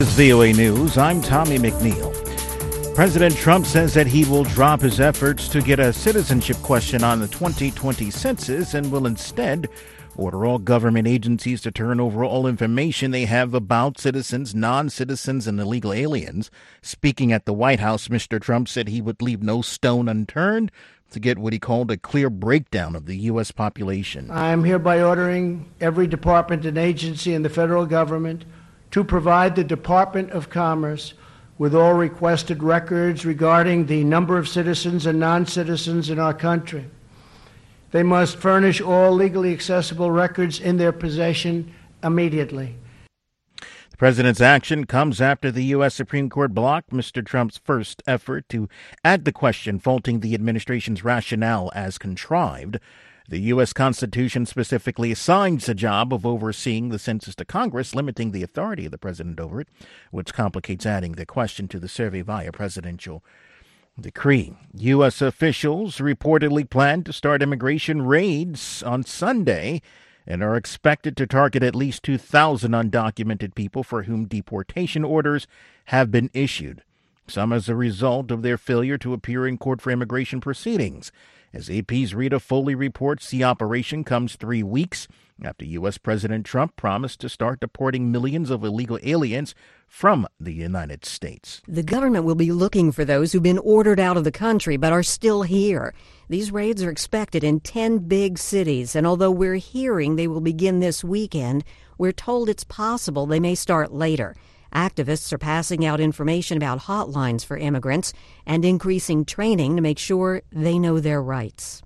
VOA News, I'm Tommy McNeil. President Trump says that he will drop his efforts to get a citizenship question on the 2020 census and will instead order all government agencies to turn over all information they have about citizens, non-citizens, and illegal aliens. Speaking at the White House, Mr. Trump said he would leave no stone unturned to get what he called a clear breakdown of the U.S. population. I'm hereby ordering every department and agency in the federal government to provide the Department of Commerce with all requested records regarding the number of citizens and non-citizens in our country. They must furnish all legally accessible records in their possession immediately. The president's action comes after the U.S. Supreme Court blocked Mr. Trump's first effort to add the question, faulting the administration's rationale as contrived. The U.S. Constitution specifically assigns the job of overseeing the census to Congress, limiting the authority of the president over it, which complicates adding the question to the survey via presidential decree. U.S. officials reportedly plan to start immigration raids on Sunday and are expected to target at least 2,000 undocumented people for whom deportation orders have been issued, some as a result of their failure to appear in court for immigration proceedings. As AP's Rita Foley reports, the operation comes 3 weeks after U.S. President Trump promised to start deporting millions of illegal aliens from the United States. The government will be looking for those who've been ordered out of the country but are still here. These raids are expected in 10 big cities, and although we're hearing they will begin this weekend, we're told it's possible they may start later. Activists are passing out information about hotlines for immigrants and increasing training to make sure they know their rights.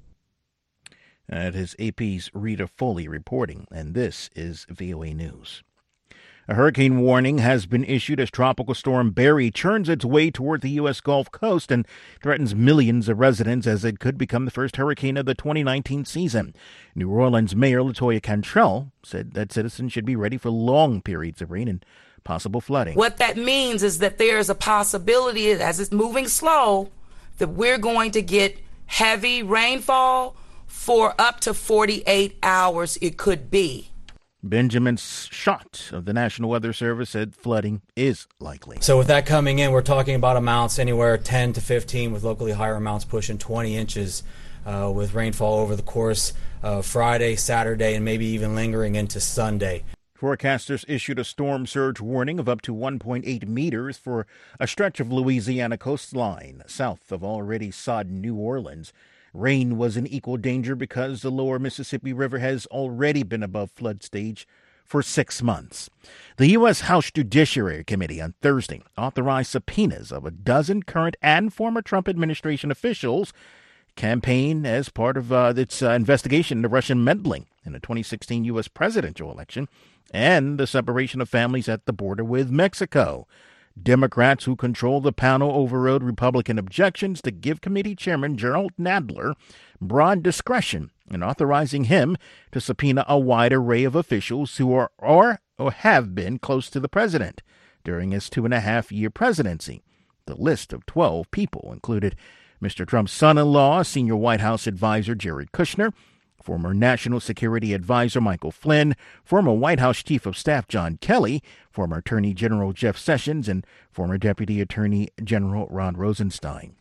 That is AP's Rita Foley reporting, and this is VOA News. A hurricane warning has been issued as Tropical Storm Barry churns its way toward the U.S. Gulf Coast and threatens millions of residents as it could become the first hurricane of the 2019 season. New Orleans Mayor LaToya Cantrell said that citizens should be ready for long periods of rain and possible flooding. What that means is that there's a possibility, as it's moving slow, that we're going to get heavy rainfall for up to 48 hours it could be. Benjamin Schott of the National Weather Service said flooding is likely. So with that coming in, we're talking about amounts anywhere 10 to 15, with locally higher amounts pushing 20 inches with rainfall over the course of Friday, Saturday, and maybe even lingering into Sunday. Forecasters issued a storm surge warning of up to 1.8 meters for a stretch of Louisiana coastline south of already sodden New Orleans. Rain was in equal danger because the lower Mississippi River has already been above flood stage for 6 months. The U.S. House Judiciary Committee on Thursday authorized subpoenas of a dozen current and former Trump administration officials campaign as part of its investigation into Russian meddling in the 2016 U.S. presidential election and the separation of families at the border with Mexico. Democrats who control the panel overrode Republican objections to give committee chairman Gerald Nadler broad discretion in authorizing him to subpoena a wide array of officials who are or have been close to the president during his 2.5-year presidency. The list of 12 people included Mr. Trump's son-in-law, senior White House advisor Jared Kushner, former National Security Advisor Michael Flynn, former White House Chief of Staff John Kelly, former Attorney General Jeff Sessions, and former Deputy Attorney General Rod Rosenstein.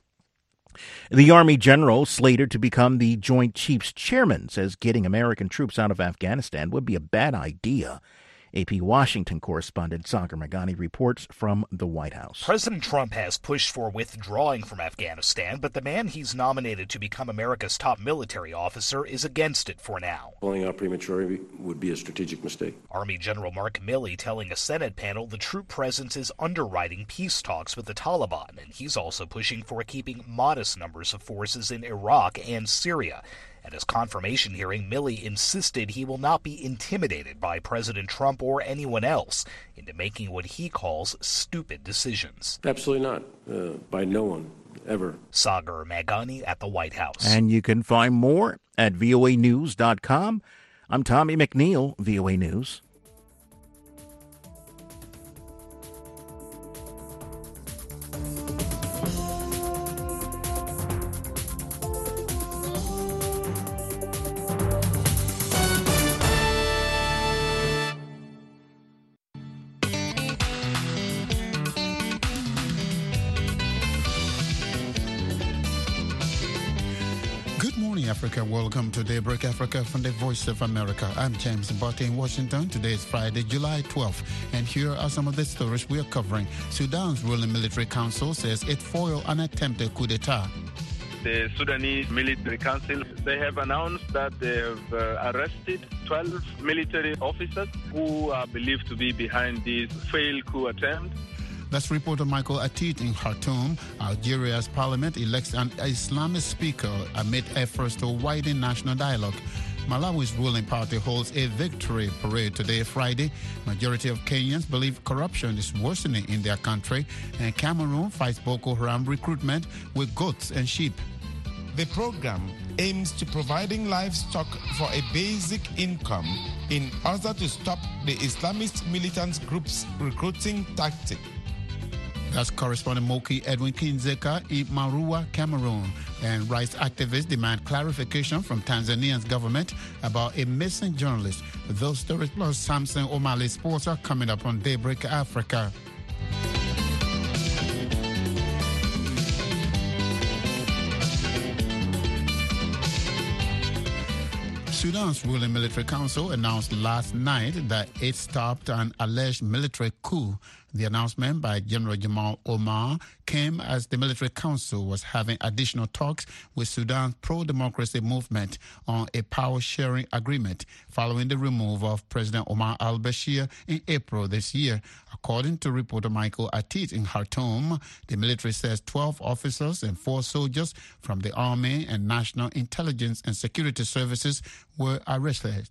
The Army general, slated to become the Joint Chiefs Chairman, says getting American troops out of Afghanistan would be a bad idea. AP Washington correspondent Sagar Meghani reports from the White House. President Trump has pushed for withdrawing from Afghanistan, but the man he's nominated to become America's top military officer is against it for now. Pulling out prematurely would be a strategic mistake. Army General Mark Milley telling a Senate panel the troop presence is underwriting peace talks with the Taliban, and he's also pushing for keeping modest numbers of forces in Iraq and Syria. At his confirmation hearing, Milley insisted he will not be intimidated by President Trump or anyone else into making what he calls stupid decisions. Absolutely not. By no one, ever. Sagar Meghani at the White House. And you can find more at voanews.com. I'm Tommy McNeil, VOA News. Africa. Welcome to Daybreak Africa from the Voice of America. I'm James Botte in Washington. Today is Friday, July 12th, and here are some of the stories we are covering. Sudan's ruling military council says it foiled an attempted coup d'etat. The Sudanese Military Council, they have announced that they have arrested 12 military officers who are believed to be behind this failed coup attempt. That's reporter Michael Atit in Khartoum. Algeria's parliament elects an Islamist speaker amid efforts to widen national dialogue. Malawi's ruling party holds a victory parade today, Friday. Majority of Kenyans believe corruption is worsening in their country. And Cameroon fights Boko Haram recruitment with goats and sheep. The program aims to providing livestock for a basic income in order to stop the Islamist militant groups' recruiting tactic. That's correspondent Moki Edwin Kinzeka in Marua, Cameroon. And rights activists demand clarification from Tanzania's government about a missing journalist. Those stories plus Samson O'Malley sports are coming up on Daybreak Africa. Sudan's ruling military council announced last night that it stopped an alleged military coup. The announcement by General Jamal Omar came as the military council was having additional talks with Sudan's pro-democracy movement on a power-sharing agreement following the removal of President Omar al-Bashir in April this year. According to reporter Michael Atit in Khartoum, the military says 12 officers and 4 soldiers from the Army and National Intelligence and Security Services were arrested.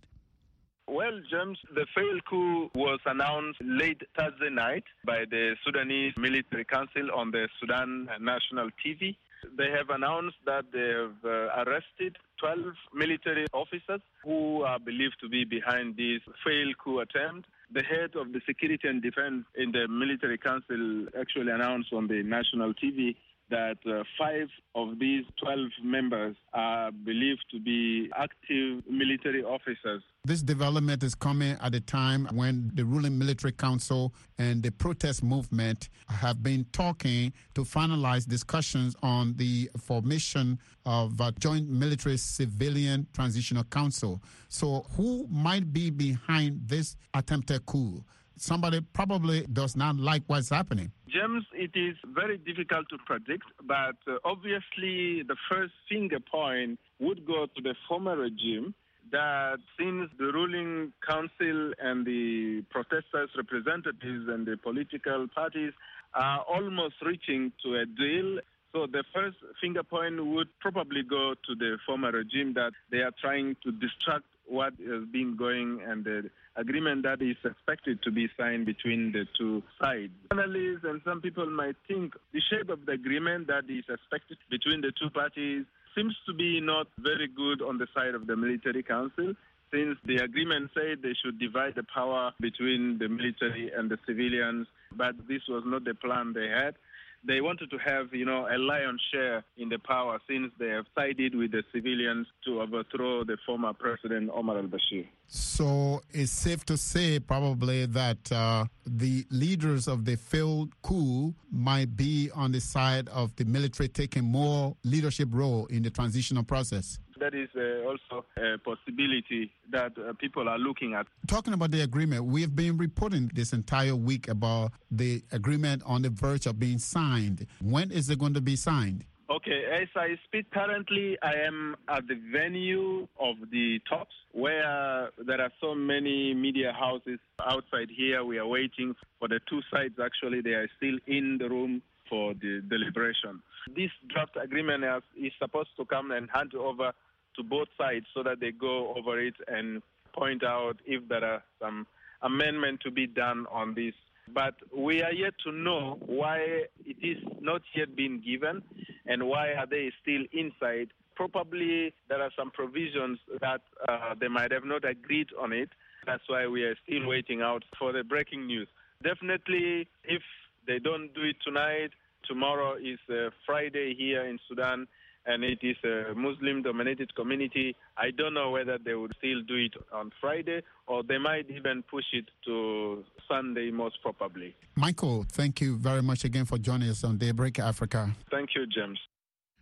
Well, James, the failed coup was announced late Thursday night by the Sudanese Military Council on the Sudan National TV. They have announced that they have arrested 12 military officers who are believed to be behind this failed coup attempt. The head of the Security and Defense in the Military Council actually announced on the national TV that 5 of these 12 members are believed to be active military officers. This development is coming at a time when the ruling military council and the protest movement have been talking to finalize discussions on the formation of a joint military civilian transitional council. So who might be behind this attempted coup? Somebody probably does not like what's happening. James, it is very difficult to predict, but obviously the first finger point would go to the former regime that since the ruling council and the protesters' representatives and the political parties are almost reaching to a deal, so the first finger point would probably go to the former regime that they are trying to distract what has been going and the agreement that is expected to be signed between the two sides. Analysts and some people might think the shape of the agreement that is expected between the two parties seems to be not very good on the side of the military council, since the agreement said they should divide the power between the military and the civilians, but this was not the plan they had. They wanted to have, a lion's share in the power since they have sided with the civilians to overthrow the former president Omar al-Bashir. So it's safe to say probably that the leaders of the failed coup might be on the side of the military taking more leadership role in the transitional process. That is also a possibility that people are looking at. Talking about the agreement, we've been reporting this entire week about the agreement on the verge of being signed. When is it going to be signed? Okay, as I speak currently, I am at the venue of the talks where there are so many media houses outside here. We are waiting for the two sides. Actually, they are still in the room for the deliberation. This draft agreement is supposed to come and hand over to both sides so that they go over it and point out if there are some amendment to be done on this. But we are yet to know why it is not yet been given and why are they still inside. Probably there are some provisions that they might have not agreed on it. That's why we are still waiting out for the breaking news. Definitely, if they don't do it tonight, tomorrow is Friday here in Sudan, and it is a Muslim-dominated community. I don't know whether they would still do it on Friday, or they might even push it to Sunday, most probably. Michael, thank you very much again for joining us on Daybreak Africa. Thank you, James.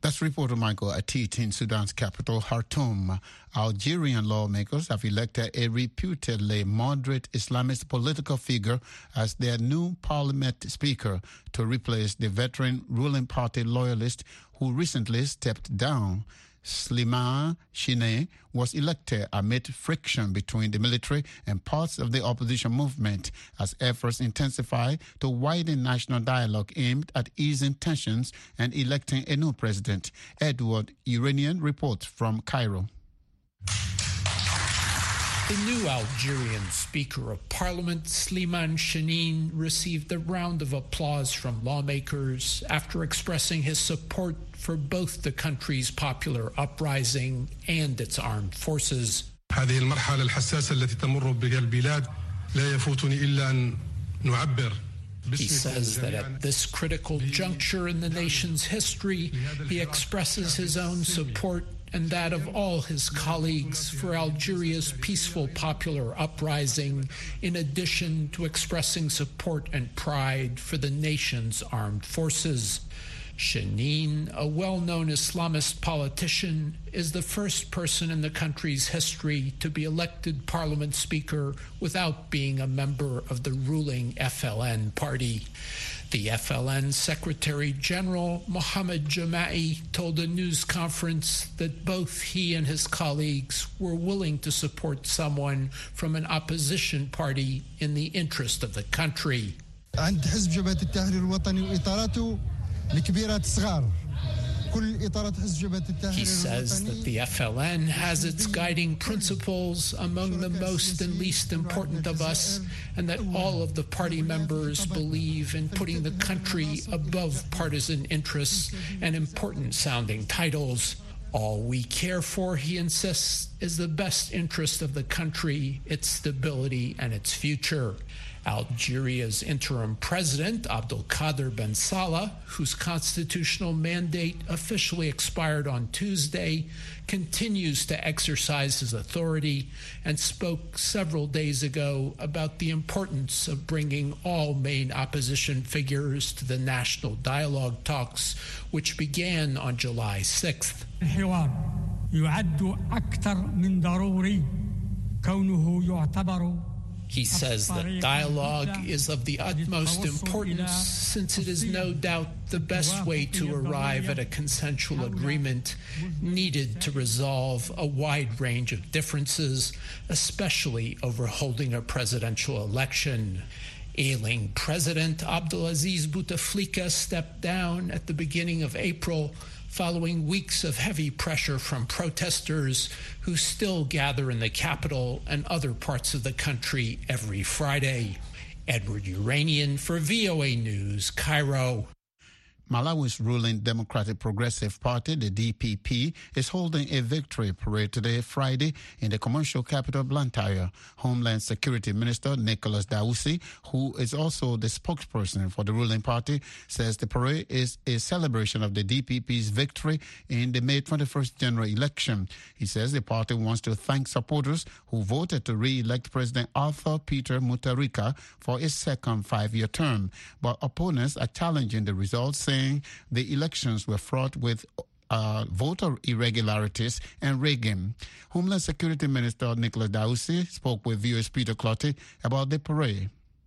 That's reporter Michael Atit in Sudan's capital, Khartoum. Algerian lawmakers have elected a reputedly moderate Islamist political figure as their new parliament speaker to replace the veteran ruling party loyalist who recently stepped down. Slimane Chine was elected amid friction between the military and parts of the opposition movement as efforts intensify to widen national dialogue aimed at easing tensions and electing a new president. Edward Iranian reports from Cairo. The new Algerian Speaker of Parliament, Slimane Chine, received a round of applause from lawmakers after expressing his support for both the country's popular uprising and its armed forces. هذه المرحلة الحساسة التي تمر بها البلاد لا يفوتني إلا أن نعبر. He says that at this critical juncture in the nation's history, he expresses his own support and that of all his colleagues for Algeria's peaceful popular uprising, in addition to expressing support and pride for the nation's armed forces. Chine, a well-known Islamist politician, is the first person in the country's history to be elected parliament speaker without being a member of the ruling FLN party. The FLN Secretary General Mohamed Jama'i told a news conference that both he and his colleagues were willing to support someone from an opposition party in the interest of the country. عند حزب جبهة التحرير الوطني وإطاراته لكبيرات الصغار. He says that the FLN has its guiding principles among the most and least important of us, and that all of the party members believe in putting the country above partisan interests and important sounding titles. All we care for, he insists, is the best interest of the country, its stability, and its future. Algeria's interim president, Abdelkader Ben Salah, whose constitutional mandate officially expired on Tuesday, continues to exercise his authority and spoke several days ago about the importance of bringing all main opposition figures to the national dialogue talks, which began on July 6th. الحوار يعد أكثر من ضروري كونه يعتبر. He says that dialogue is of the utmost importance since it is no doubt the best way to arrive at a consensual agreement needed to resolve a wide range of differences, especially over holding a presidential election. Ailing President Abdelaziz Bouteflika stepped down at the beginning of April following weeks of heavy pressure from protesters who still gather in the capital and other parts of the country every Friday. Edward Iranian for VOA News, Cairo. Malawi's ruling Democratic Progressive Party, the DPP, is holding a victory parade today, Friday, in the commercial capital Blantyre. Homeland Security Minister Nicholas Dausi, who is also the spokesperson for the ruling party, says the parade is a celebration of the DPP's victory in the May 21st general election. He says the party wants to thank supporters who voted to re-elect President Arthur Peter Mutharika for his second five-year term. But opponents are challenging the results, saying the elections were fraught with voter irregularities and rigging. Homeland Security Minister Nicholas Dausi spoke with VOA's Peter Clotty about the parade.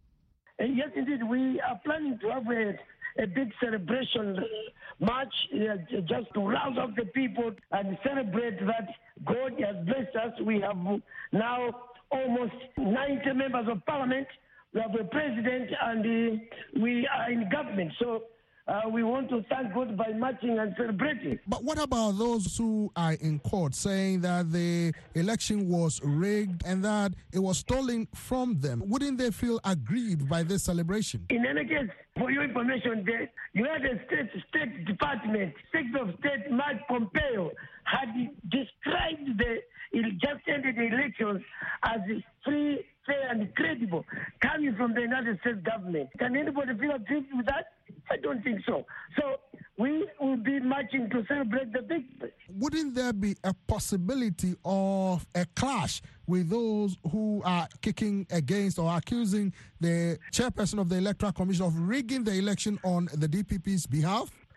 Yes, indeed. We are planning to have a big celebration march just to rouse up the people and celebrate that God has blessed us. We have now almost 90 members of parliament. We have a president and we are in government. So we want to thank God by marching and celebrating. But what about those who are in court saying that the election was rigged and that it was stolen from them? Wouldn't they feel aggrieved by this celebration? In any case, for your information, the United States State Department, Secretary of State Mike Pompeo, had described the just ended elections as free, fair, and credible, coming from the United States government. Can anybody feel aggrieved with that? I don't think so. So we will be marching to celebrate the victory. Wouldn't there be a possibility of a clash with those who are kicking against or accusing the chairperson of the Electoral Commission of rigging the election on the DPP's behalf?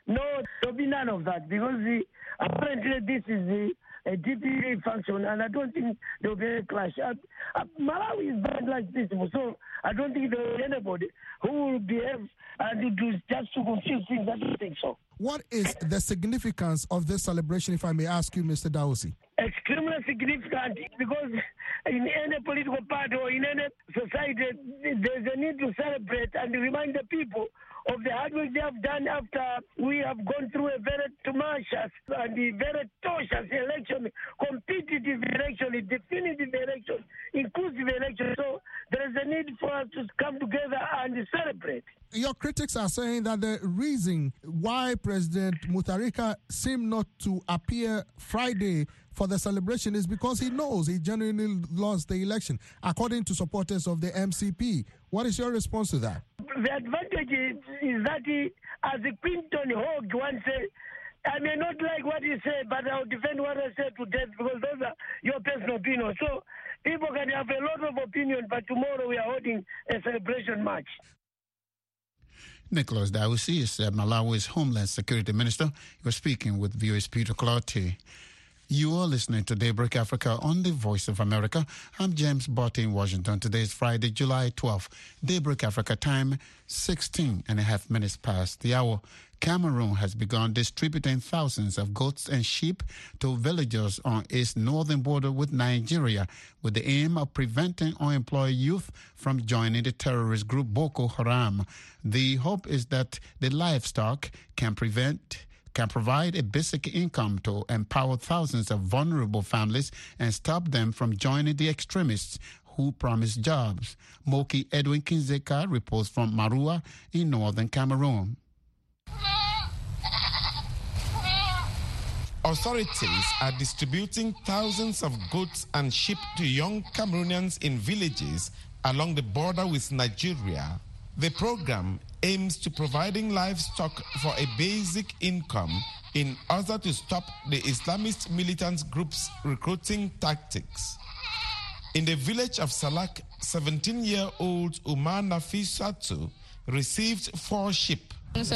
No, there'll be none of that because apparently this is a DPP function, and I don't think there will be a clash. Malawi is bad like this, so I don't think there will be anybody who will behave and do just to confuse things. I don't think so. What is the significance of this celebration, if I may ask you, Mr. Dawusi? Extremely significant because in any political party or in any society, there's a need to celebrate and remind the people of the hard work they have done after we have gone through a very tumultuous and very tortuous election, competitive election, definitive election, inclusive election. So there is a need for us to come together and celebrate. Your critics are saying that the reason why President Mutharika seemed not to appear Friday for the celebration is because he knows he genuinely lost the election, according to supporters of the MCP. What is your response to that? The advantage is that as Quinton Hogg once said, I may not like what he said, but I'll defend what I said to death because those are your personal opinions. So people can have a lot of opinion, but tomorrow we are holding a celebration march. Nicholas Dawusi is Malawi's Homeland Security Minister. He was speaking with VOA's Peter Clottey. You are listening to Daybreak Africa on the Voice of America. I'm James Botte in Washington. Today is Friday, July 12th. Daybreak Africa time, 16 and a half minutes past the hour. Cameroon has begun distributing thousands of goats and sheep to villagers on its northern border with Nigeria with the aim of preventing unemployed youth from joining the terrorist group Boko Haram. The hope is that the livestock can provide a basic income to empower thousands of vulnerable families and stop them from joining the extremists who promise jobs. Moki Edwin Kinzeka reports from Marua in northern Cameroon. Authorities are distributing thousands of goats and sheep to young Cameroonians in villages along the border with Nigeria. The program aims to providing livestock for a basic income in order to stop the Islamist militant groups' recruiting tactics. In the village of Salak, 17-year-old Umar Nafisatu received 4 sheep.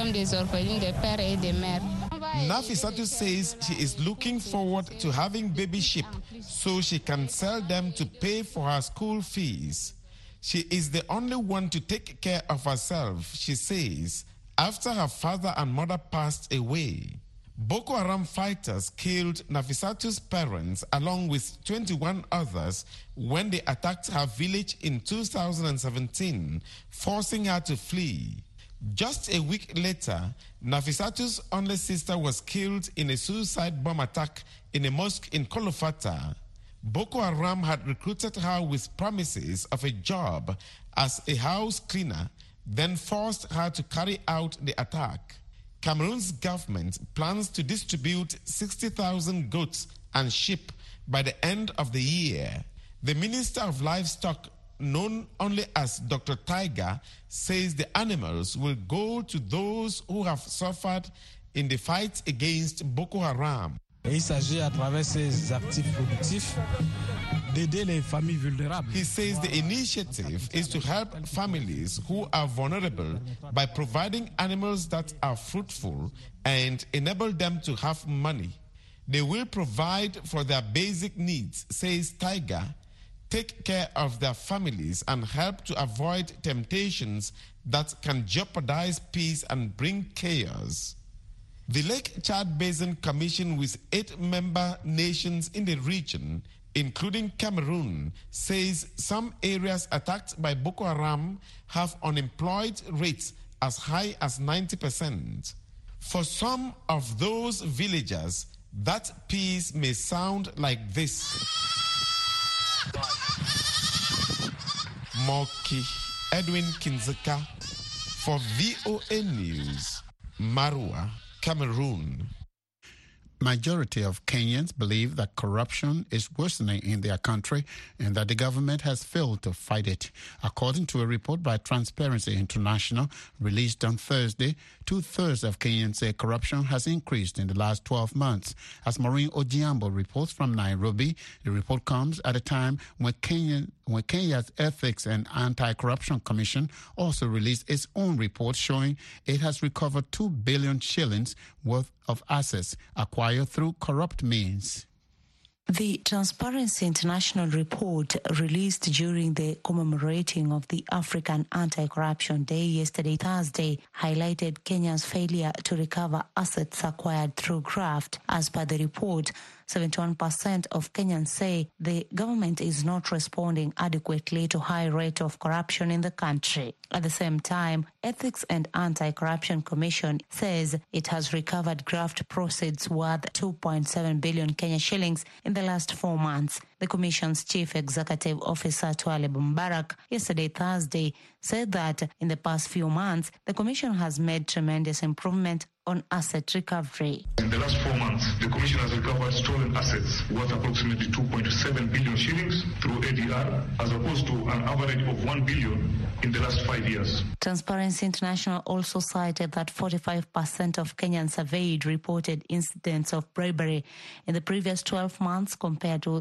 Nafisatu says she is looking forward to having baby sheep so she can sell them to pay for her school fees. She is the only one to take care of herself, she says, after her father and mother passed away. Boko Haram fighters killed Nafisatu's parents along with 21 others when they attacked her village in 2017, forcing her to flee. Just a week later, Nafisatu's only sister was killed in a suicide bomb attack in a mosque in Kolofata. Boko Haram had recruited her with promises of a job as a house cleaner, then forced her to carry out the attack. Cameroon's government plans to distribute 60,000 goats and sheep by the end of the year. The Minister of Livestock, known only as Dr. Tiger, says the animals will go to those who have suffered in the fight against Boko Haram. Il s'agit à travers ces actifs productifs d'aider les familles vulnérables. He says the initiative is to help families who are vulnerable by providing animals that are fruitful and enable them to have money. They will provide for their basic needs, says Tiger, take care of their families and help to avoid temptations that can jeopardize peace and bring chaos. The Lake Chad Basin Commission, with 8 member nations in the region, including Cameroon, says some areas attacked by Boko Haram have unemployed rates as high as 90%. For some of those villagers, that peace may sound like this. Moki Edwin Kinzeka for VOA News, Marua, Cameroon. majority of Kenyans believe that corruption is worsening in their country and that the government has failed to fight it. According to a report by Transparency International released on Thursday, 2/3 of Kenyans say corruption has increased in the last 12 months. As Maureen Ojiambo reports from Nairobi, the report comes at a time when Kenya's Ethics and Anti-Corruption Commission also released its own report showing it has recovered 2 billion shillings worth of assets acquired through corrupt means. The Transparency International report released during the commemorating of the African Anti-Corruption Day yesterday, Thursday, highlighted Kenya's failure to recover assets acquired through graft. As per the report, 71% of Kenyans say the government is not responding adequately to high rate of corruption in the country. At the same time, Ethics and Anti-Corruption Commission says it has recovered graft proceeds worth 2.7 billion Kenya shillings in the last 4 months. The Commission's Chief Executive Officer, Twalib Mbarak, yesterday, Thursday, said that in the past few months, the Commission has made tremendous improvement on asset recovery. In the last 4 months, the Commission has recovered stolen assets worth approximately 2.7 billion shillings through ADR, as opposed to an average of 1 billion in the last 5 years. Transparency International also cited that 45% of Kenyans surveyed reported incidents of bribery in the previous 12 months compared to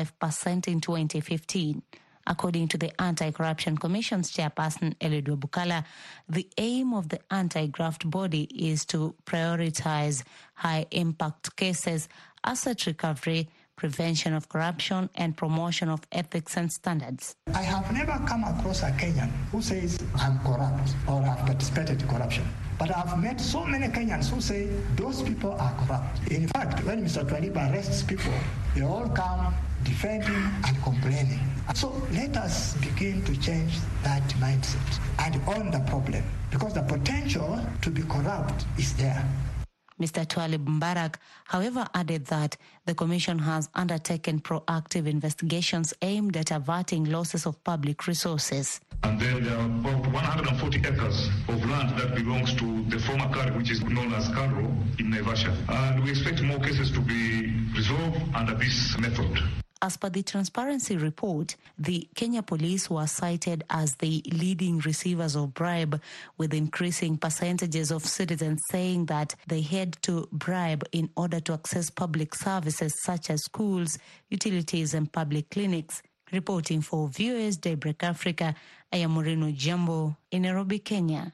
35% in 2015. According to the Anti-Corruption Commission's chairperson, Eliud Wabukala, the aim of the anti-graft body is to prioritize high-impact cases, asset recovery, prevention of corruption, and promotion of ethics and standards. I have never come across a Kenyan who says, I'm corrupt or I've participated in corruption. But I've met so many Kenyans who say those people are corrupt. In fact, when Mr. Twalib arrests people, they all come defending and complaining. So let us begin to change that mindset and own the problem, because the potential to be corrupt is there. Mr. Twalib Mbarak, however, added that the Commission has undertaken proactive investigations aimed at averting losses of public resources. And then there are about 140 acres of land that belongs to the former CARI, which is known as Karo in Naivasha. And we expect more cases to be resolved under this method. As per the Transparency report, the Kenya Police were cited as the leading receivers of bribe, with increasing percentages of citizens saying that they had to bribe in order to access public services such as schools, utilities and public clinics. Reporting for Viewers Daybreak Africa, I am Maureen Ojiambo in Nairobi, Kenya.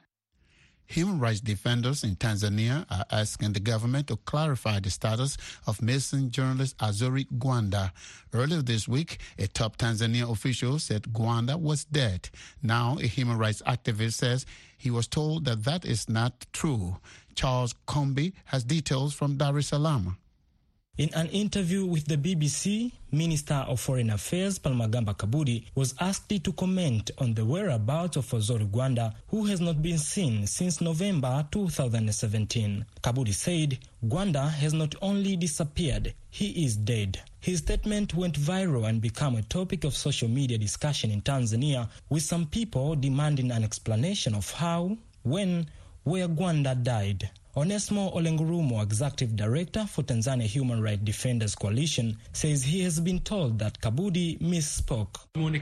Human rights defenders in Tanzania are asking the government to clarify the status of missing journalist Azori Gwanda. Earlier this week, a top Tanzania official said Gwanda was dead. Now, a human rights activist says he was told that that is not true. Charles Kombi has details from Dar es Salaam. In an interview with the BBC, Minister of Foreign Affairs Palamagamba Kabudi was asked to comment on the whereabouts of Azori Gwanda, who has not been seen since November 2017. Kabudi said Gwanda has not only disappeared, he is dead. His statement went viral and became a topic of social media discussion in Tanzania, with some people demanding an explanation of how, when, where Gwanda died. Onesmo Olengurumo, Executive Director for Tanzania Human Rights Defenders Coalition, says he has been told that Kabudi misspoke.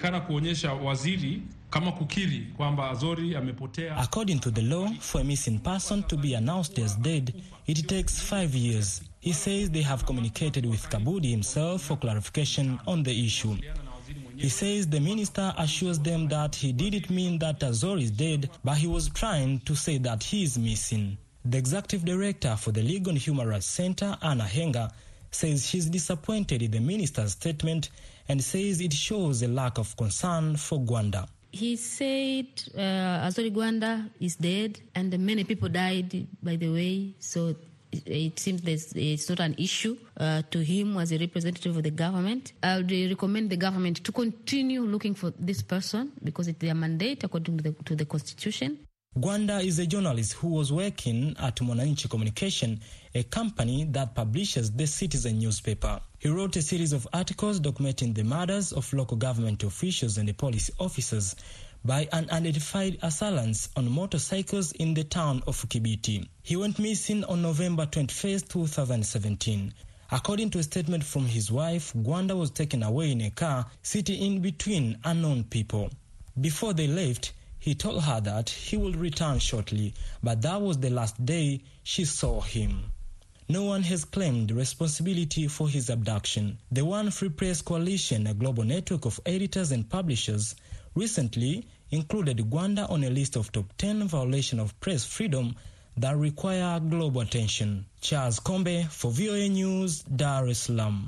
According to the law, for a missing person to be announced as dead, it takes 5 years. He says they have communicated with Kabudi himself for clarification on the issue. He says the minister assures them that he didn't mean that Azori is dead, but he was trying to say that he is missing. The executive director for the Legal and Human Rights Center, Anna Henga, says she's disappointed in the minister's statement and says it shows a lack of concern for Gwanda. He said Azori Gwanda is dead and many people died, by the way, so it seems it's not an issue to him as a representative of the government. I would recommend the government to continue looking for this person because it's their mandate according to the Constitution. Gwanda is a journalist who was working at Mwananchi Communication, a company that publishes the Citizen newspaper. He wrote a series of articles documenting the murders of local government officials and the police officers, by unidentified assailants on motorcycles in the town of Kibiti. He went missing on November 21st, 2017. According to a statement from his wife, Gwanda was taken away in a car sitting in between unknown people. Before they left, he told her that he will return shortly, but that was the last day she saw him. No one has claimed responsibility for his abduction. The One Free Press Coalition, a global network of editors and publishers, recently included Gwanda on a list of top 10 violations of press freedom that require global attention. Charles Kombe for VOA News, Dar es Salaam.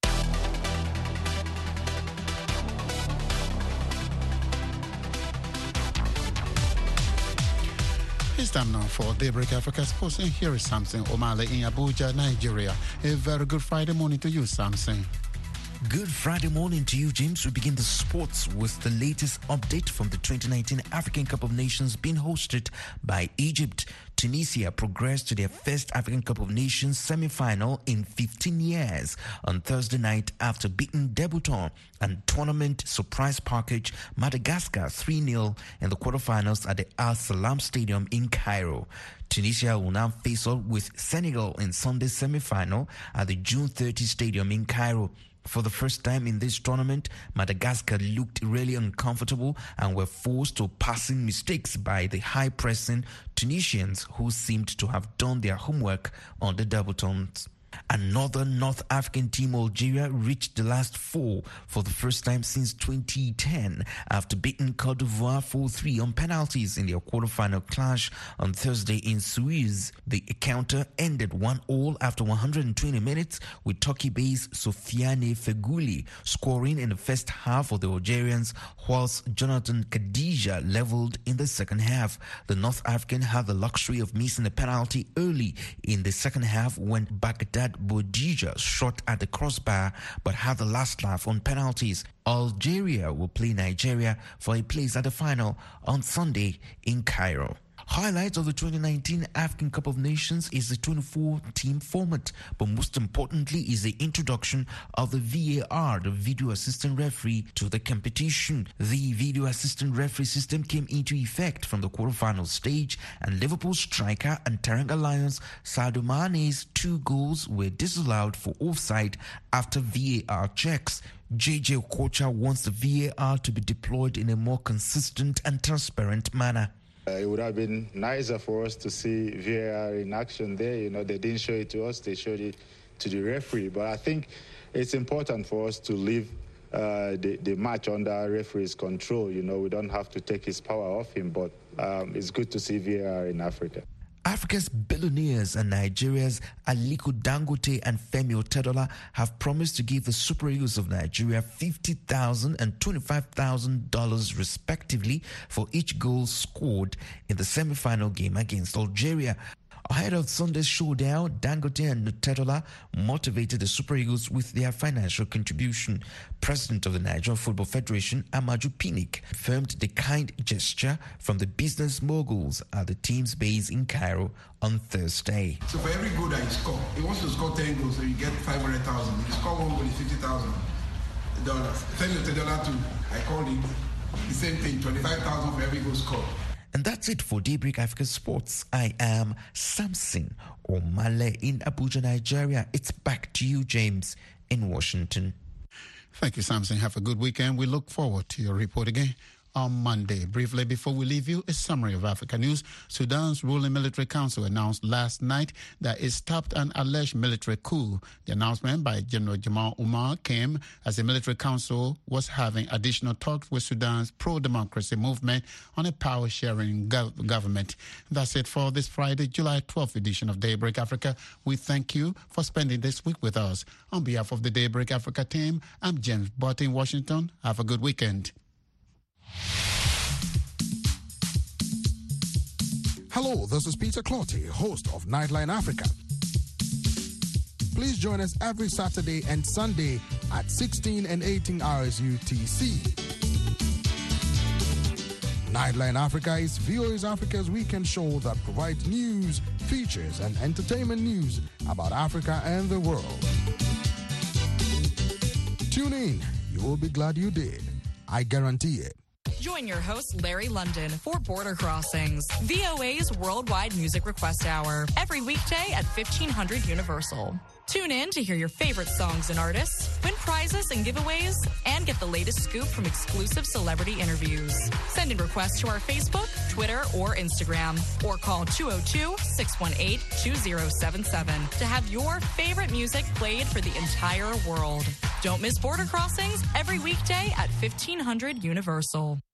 It's time now for Daybreak Africa Sports, and here is Samson Omale in Abuja, Nigeria. A very good Friday morning to you, Samson. Good Friday morning to you, James. We begin the sports with the latest update from the 2019 African Cup of Nations being hosted by Egypt. Tunisia progressed to their first African Cup of Nations semi-final in 15 years on Thursday night after beating debutant and tournament surprise package Madagascar 3-0 in the quarterfinals at the Al Salam Stadium in Cairo. Tunisia will now face off with Senegal in Sunday's semi-final at the June 30 Stadium in Cairo. For the first time in this tournament, Madagascar looked really uncomfortable and were forced to passing mistakes by the high-pressing Tunisians, who seemed to have done their homework on the debutants. Another North African team, Algeria, reached the last four for the first time since 2010 after beating Cote d'Ivoire 4-3 on penalties in their quarterfinal clash on Thursday in Suez. The encounter ended 1-1 after 120 minutes with Turkey-based Sofiane Feghouli scoring in the first half of the Algerians, whilst Jonathan Khadija leveled in the second half. The North African had the luxury of missing a penalty early in the second half when Baghdad Boudija shot at the crossbar but had the last laugh on penalties. Algeria will play Nigeria for a place at the final on Sunday in Cairo. Highlights of the 2019 African Cup of Nations is the 24-team format, but most importantly is the introduction of the VAR, the Video Assistant Referee, to the competition. The Video Assistant Referee system came into effect from the quarterfinal stage, and Liverpool striker and Teranga Lions Sadio Mane's 2 goals were disallowed for offside after VAR checks. JJ Okocha wants the VAR to be deployed in a more consistent and transparent manner. It would have been nicer for us to see VAR in action there. You know, they didn't show it to us, they showed it to the referee. But I think it's important for us to leave the match under referee's control. You know, we don't have to take his power off him, but it's good to see VAR in Africa. Africa's billionaires and Nigeria's Aliko Dangote and Femi Otedola have promised to give the Super Eagles of Nigeria $50,000 and $25,000 respectively for each goal scored in the semi-final game against Algeria. Ahead of Sunday's showdown, Dangote and Otedola motivated the Super Eagles with their financial contribution. President of the Nigerian Football Federation, Amaju Pinnick, confirmed the kind gesture from the business moguls at the team's base in Cairo on Thursday. So for every goal that you score, he wants to score 10 goals, so you get $500,000. You score one goal, it's $50,000. Femi Otedola too, I called him, the same thing, $25,000 for every goal scored. And that's it for Daybreak Africa Sports. I am Samson Omale in Abuja, Nigeria. It's back to you, James, in Washington. Thank you, Samson. Have a good weekend. We look forward to your report again on Monday. Briefly, before we leave you, a summary of Africa news. Sudan's ruling military council announced last night that it stopped an alleged military coup. The announcement by General Jamal Omar came as the military council was having additional talks with Sudan's pro-democracy movement on a power-sharing government. That's it for this Friday, July 12th edition of Daybreak Africa. We thank you for spending this week with us. On behalf of the Daybreak Africa team, I'm James Butt in Washington. Have a good weekend. Hello, this is Peter Clotty, host of Nightline Africa. Please join us every Saturday and Sunday at 16 and 18 hours UTC. Nightline Africa is VOA Africa's weekend show that provides news, features, and entertainment news about Africa and the world. Tune in. You will be glad you did. I guarantee it. Join your host, Larry London, for Border Crossings, VOA's worldwide music request hour, every weekday at 1500 Universal. Tune in to hear your favorite songs and artists, win prizes and giveaways, and get the latest scoop from exclusive celebrity interviews. Send in requests to our Facebook, Twitter, or Instagram, or call 202-618-2077 to have your favorite music played for the entire world. Don't miss Border Crossings every weekday at 1500 Universal.